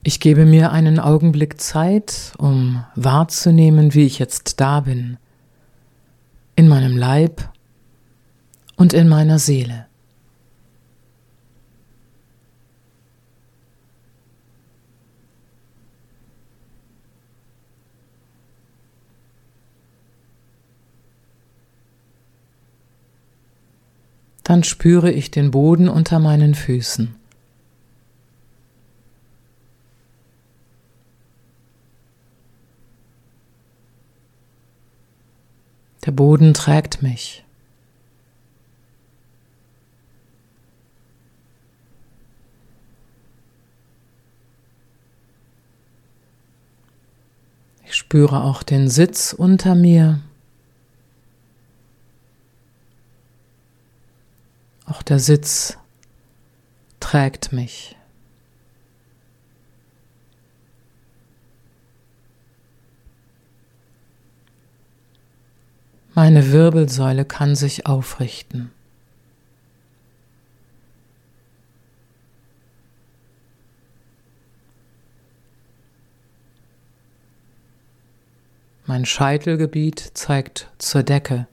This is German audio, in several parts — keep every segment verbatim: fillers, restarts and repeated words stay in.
Ich gebe mir einen Augenblick Zeit, um wahrzunehmen, wie ich jetzt da bin, in meinem Leib und in meiner Seele. Dann spüre ich den Boden unter meinen Füßen. Der Boden trägt mich. Ich spüre auch den Sitz unter mir. Auch der Sitz trägt mich. Meine Wirbelsäule kann sich aufrichten. Mein Scheitelgebiet zeigt zur Decke.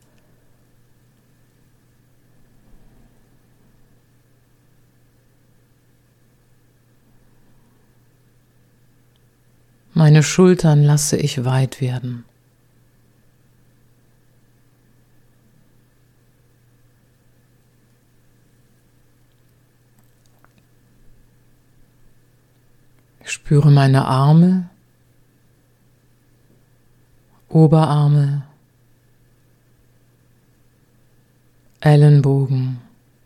Meine Schultern lasse ich weit werden. Ich spüre meine Arme, Oberarme, Ellenbogen,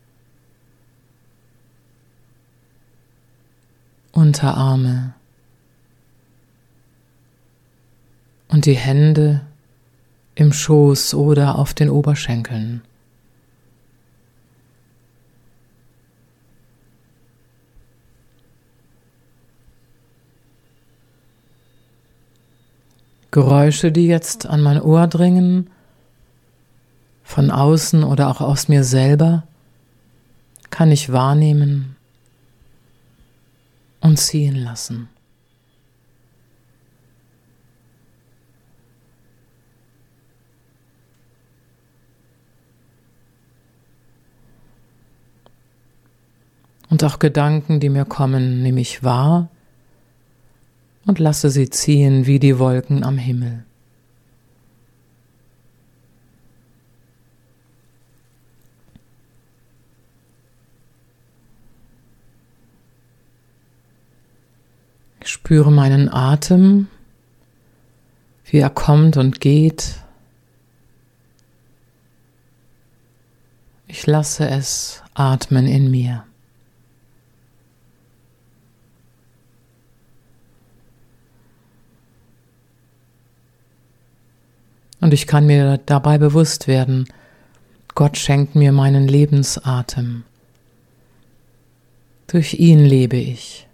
Unterarme und die Hände im Schoß oder auf den Oberschenkeln. Geräusche, die jetzt an mein Ohr dringen, von außen oder auch aus mir selber, kann ich wahrnehmen und ziehen lassen. Und auch Gedanken, die mir kommen, nehme ich wahr und lasse sie ziehen wie die Wolken am Himmel. Ich spüre meinen Atem, wie er kommt und geht. Ich lasse es atmen in mir. Und ich kann mir dabei bewusst werden, Gott schenkt mir meinen Lebensatem. Durch ihn lebe ich.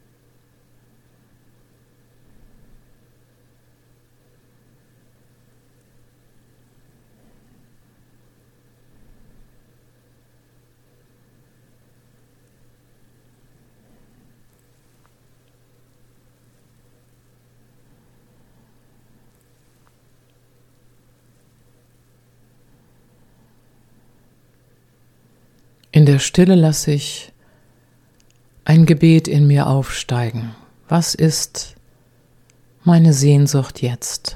In der Stille lasse ich ein Gebet in mir aufsteigen. Was ist meine Sehnsucht jetzt?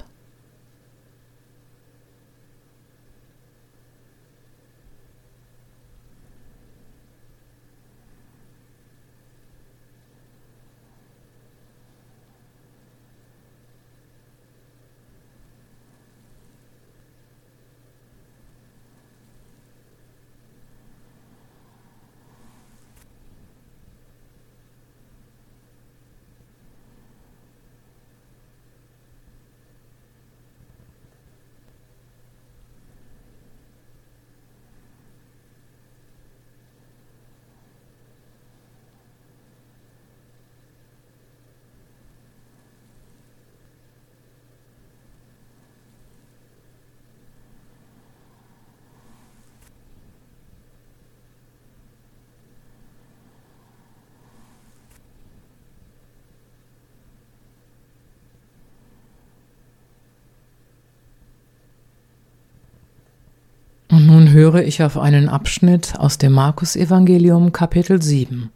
Und nun höre ich auf einen Abschnitt aus dem Markus-Evangelium, Kapitel sieben.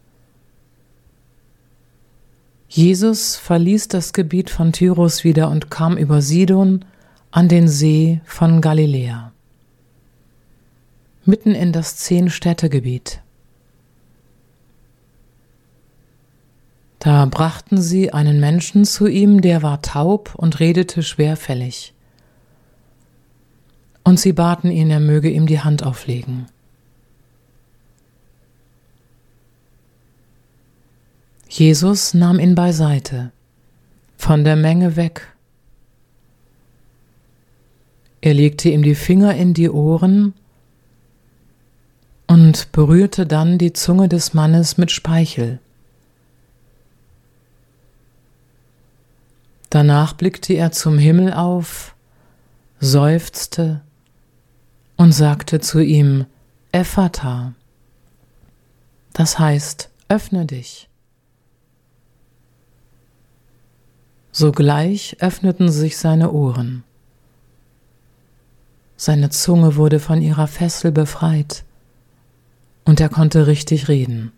Jesus verließ das Gebiet von Tyrus wieder und kam über Sidon an den See von Galiläa, mitten in das Zehn-Städte-Gebiet. Da brachten sie einen Menschen zu ihm, der war taub und redete schwerfällig. Und sie baten ihn, er möge ihm die Hand auflegen. Jesus nahm ihn beiseite, von der Menge weg. Er legte ihm die Finger in die Ohren und berührte dann die Zunge des Mannes mit Speichel. Danach blickte er zum Himmel auf, seufzte und sagte zu ihm, Ephata, das heißt, öffne dich. Sogleich öffneten sich seine Ohren. Seine Zunge wurde von ihrer Fessel befreit und er konnte richtig reden.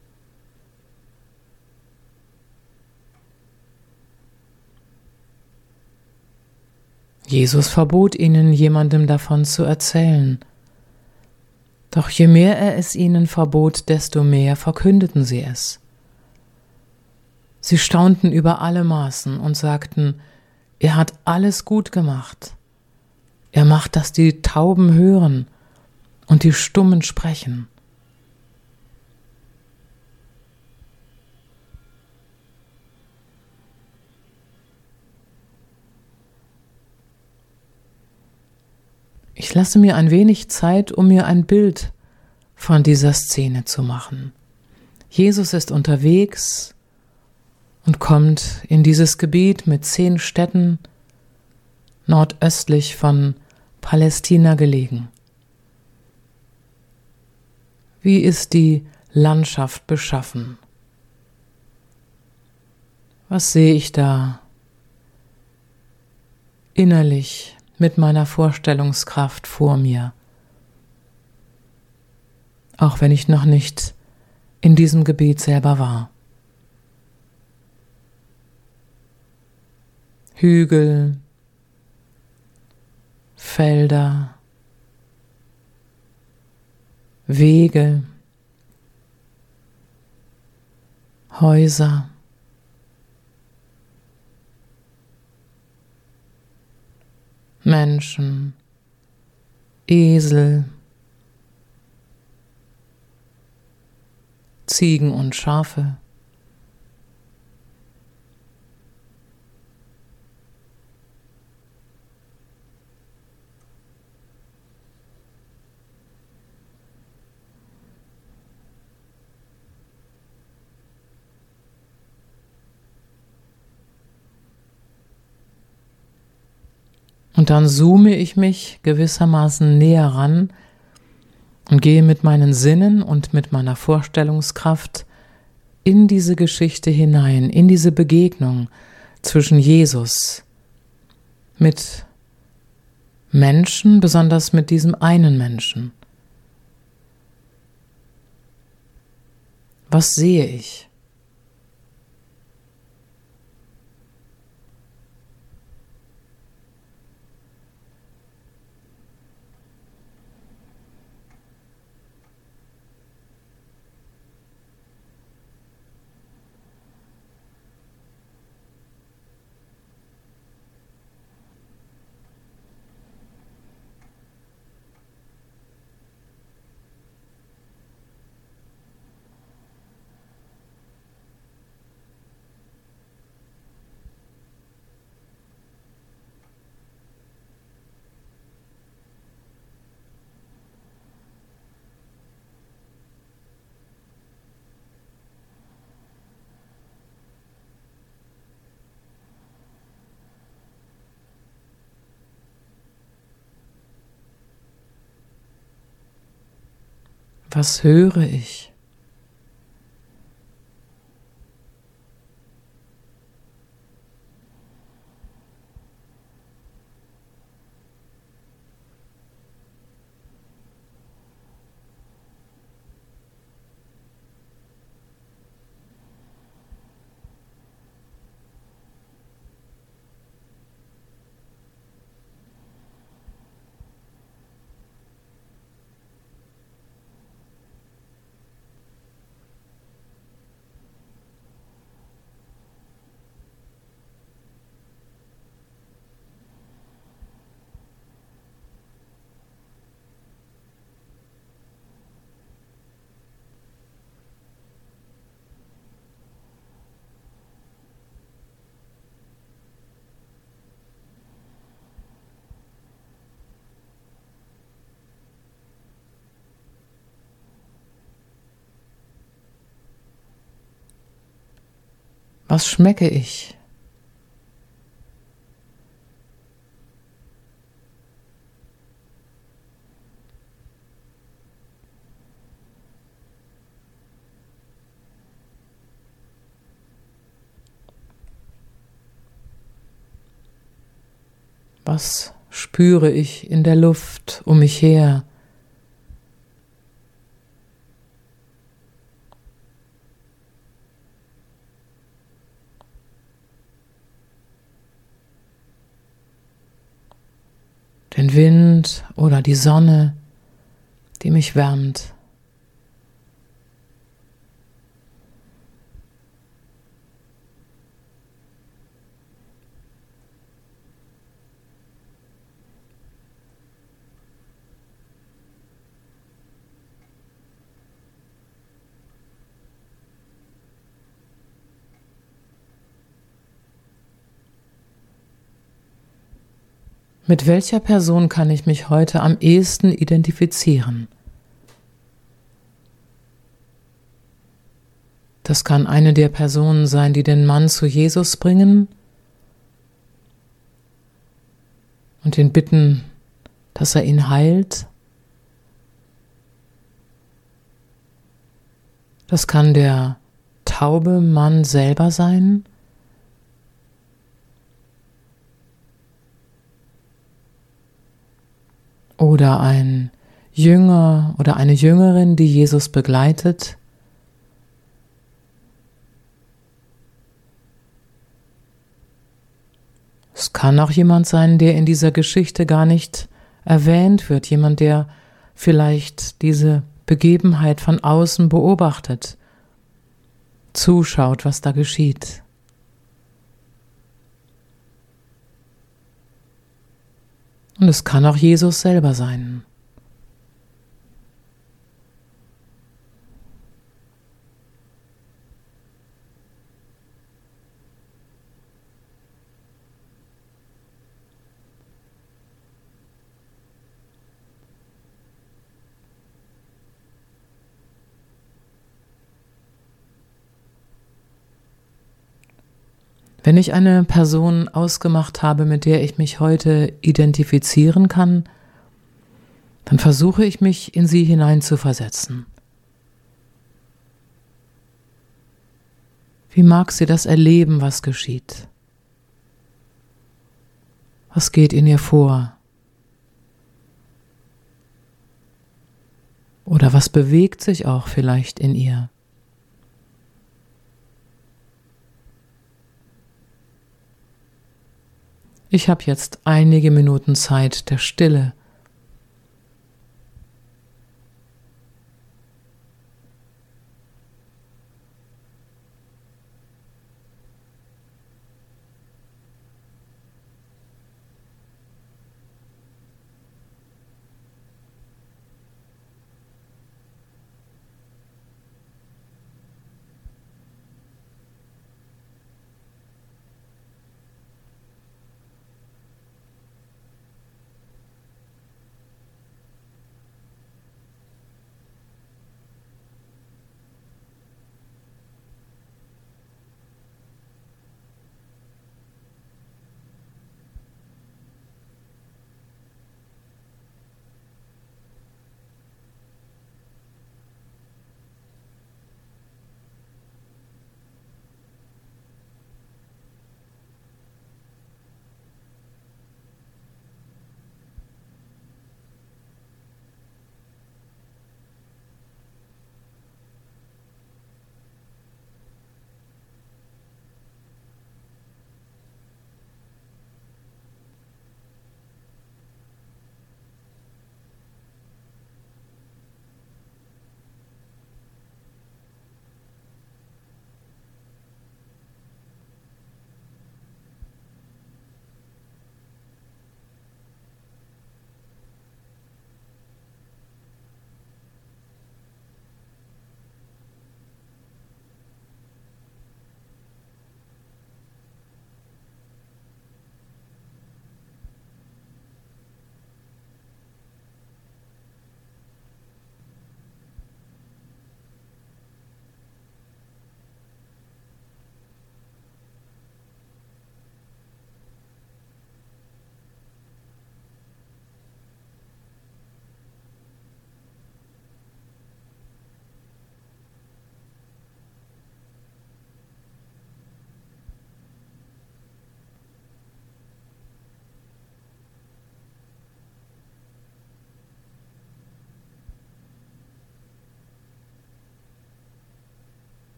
Jesus verbot ihnen, jemandem davon zu erzählen. Doch je mehr er es ihnen verbot, desto mehr verkündeten sie es. Sie staunten über alle Maßen und sagten, er hat alles gut gemacht. Er macht, dass die Tauben hören und die Stummen sprechen. Ich lasse mir ein wenig Zeit, um mir ein Bild von dieser Szene zu machen. Jesus ist unterwegs und kommt in dieses Gebiet mit zehn Städten nordöstlich von Palästina gelegen. Wie ist die Landschaft beschaffen? Was sehe ich da innerlich mit meiner Vorstellungskraft vor mir? Auch wenn ich noch nicht in diesem Gebiet selber war. Hügel, Felder, Wege, Häuser, Menschen, Esel, Ziegen und Schafe. Und dann zoome ich mich gewissermaßen näher ran und gehe mit meinen Sinnen und mit meiner Vorstellungskraft in diese Geschichte hinein, in diese Begegnung zwischen Jesus mit Menschen, besonders mit diesem einen Menschen. Was sehe ich? Was höre ich? Was schmecke ich? Was spüre ich in der Luft um mich her? Den Wind oder die Sonne, die mich wärmt. Mit welcher Person kann ich mich heute am ehesten identifizieren? Das kann eine der Personen sein, die den Mann zu Jesus bringen und ihn bitten, dass er ihn heilt. Das kann der taube Mann selber sein. Oder ein Jünger oder eine Jüngerin, die Jesus begleitet. Es kann auch jemand sein, der in dieser Geschichte gar nicht erwähnt wird. Jemand, der vielleicht diese Begebenheit von außen beobachtet, zuschaut, was da geschieht. Und es kann auch Jesus selber sein. Wenn ich eine Person ausgemacht habe, mit der ich mich heute identifizieren kann, dann versuche ich mich in sie hineinzuversetzen. Wie mag sie das erleben, was geschieht? Was geht in ihr vor? Oder was bewegt sich auch vielleicht in ihr? Ich habe jetzt einige Minuten Zeit der Stille.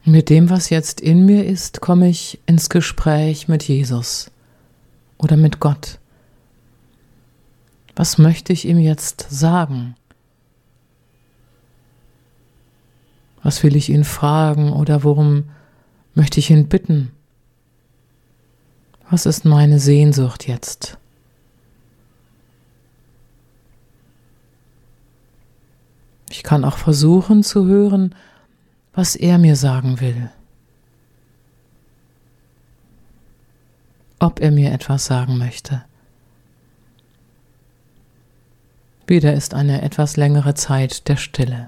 Mit dem, was jetzt in mir ist, komme ich ins Gespräch mit Jesus oder mit Gott. Was möchte ich ihm jetzt sagen? Was will ich ihn fragen oder worum möchte ich ihn bitten? Was ist meine Sehnsucht jetzt? Ich kann auch versuchen zu hören, was er mir sagen will. Ob er mir etwas sagen möchte. Wieder ist eine etwas längere Zeit der Stille.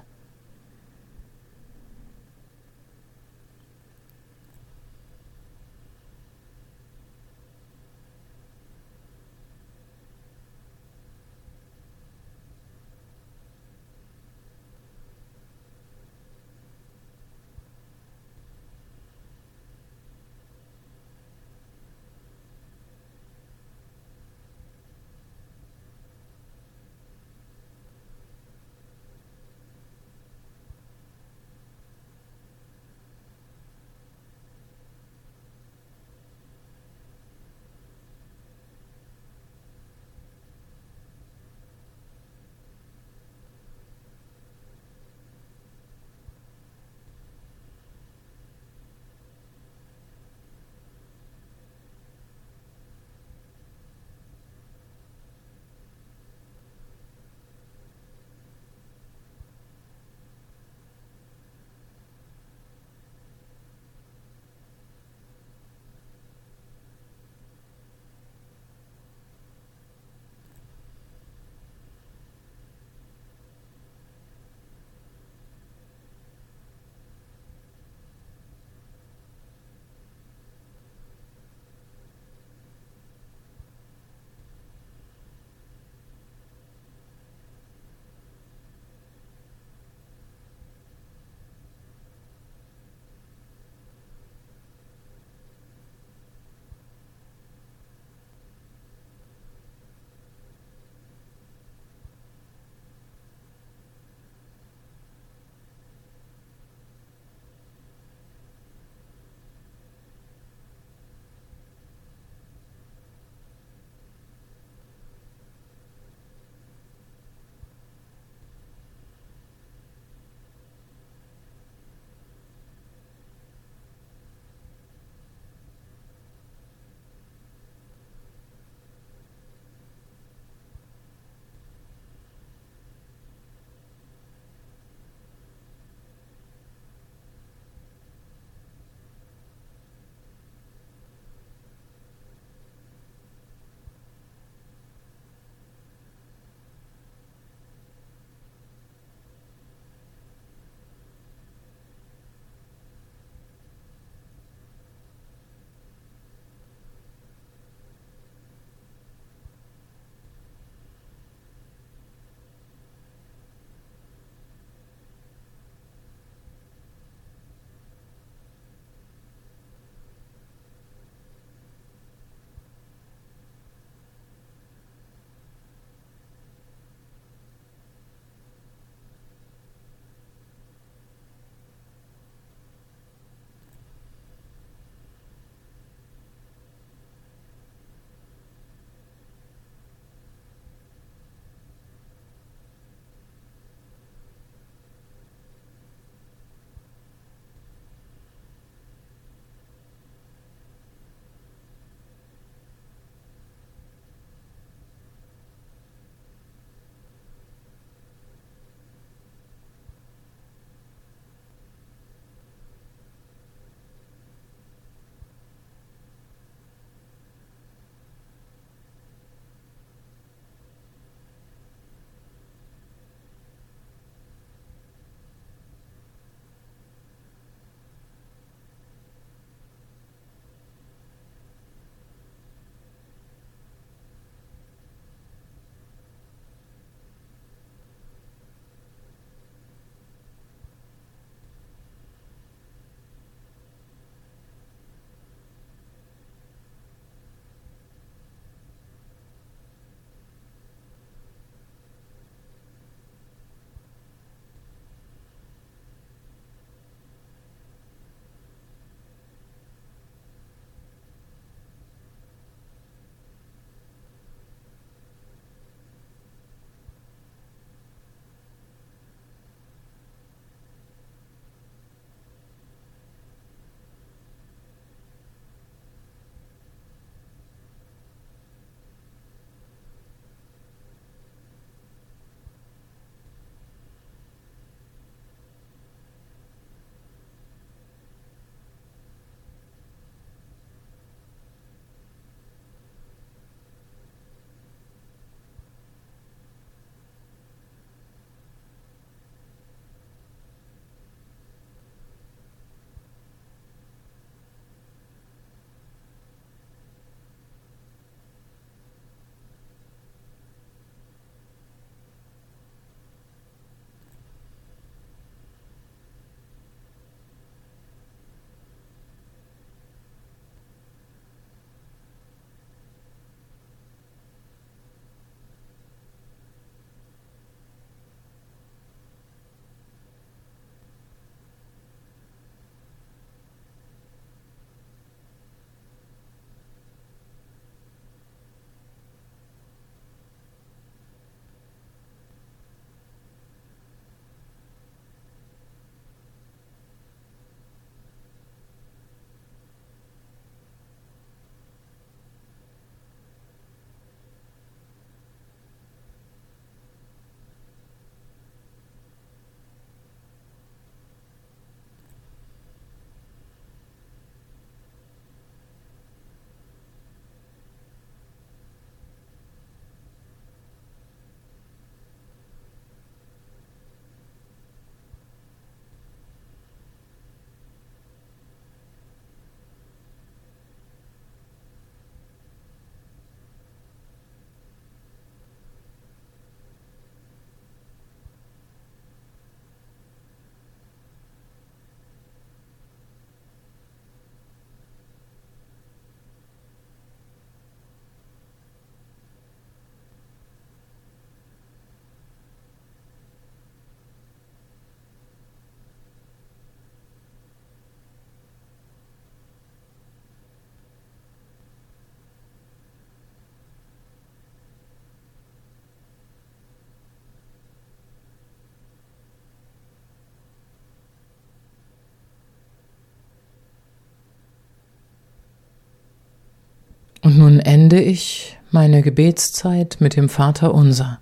Und nun ende ich meine Gebetszeit mit dem Vaterunser.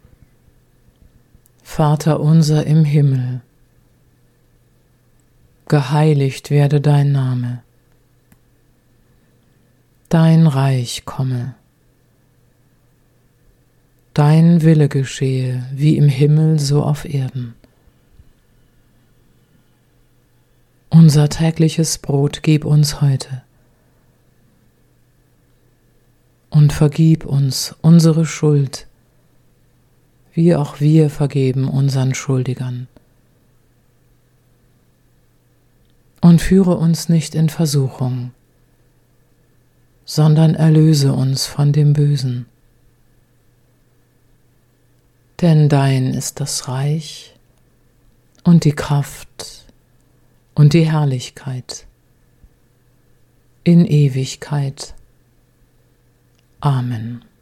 Vater unser im Himmel, geheiligt werde dein Name. Dein Reich komme. Dein Wille geschehe, wie im Himmel so auf Erden. Unser tägliches Brot gib uns heute. Und vergib uns unsere Schuld, wie auch wir vergeben unseren Schuldigern. Und führe uns nicht in Versuchung, sondern erlöse uns von dem Bösen. Denn dein ist das Reich und die Kraft und die Herrlichkeit in Ewigkeit. Amen.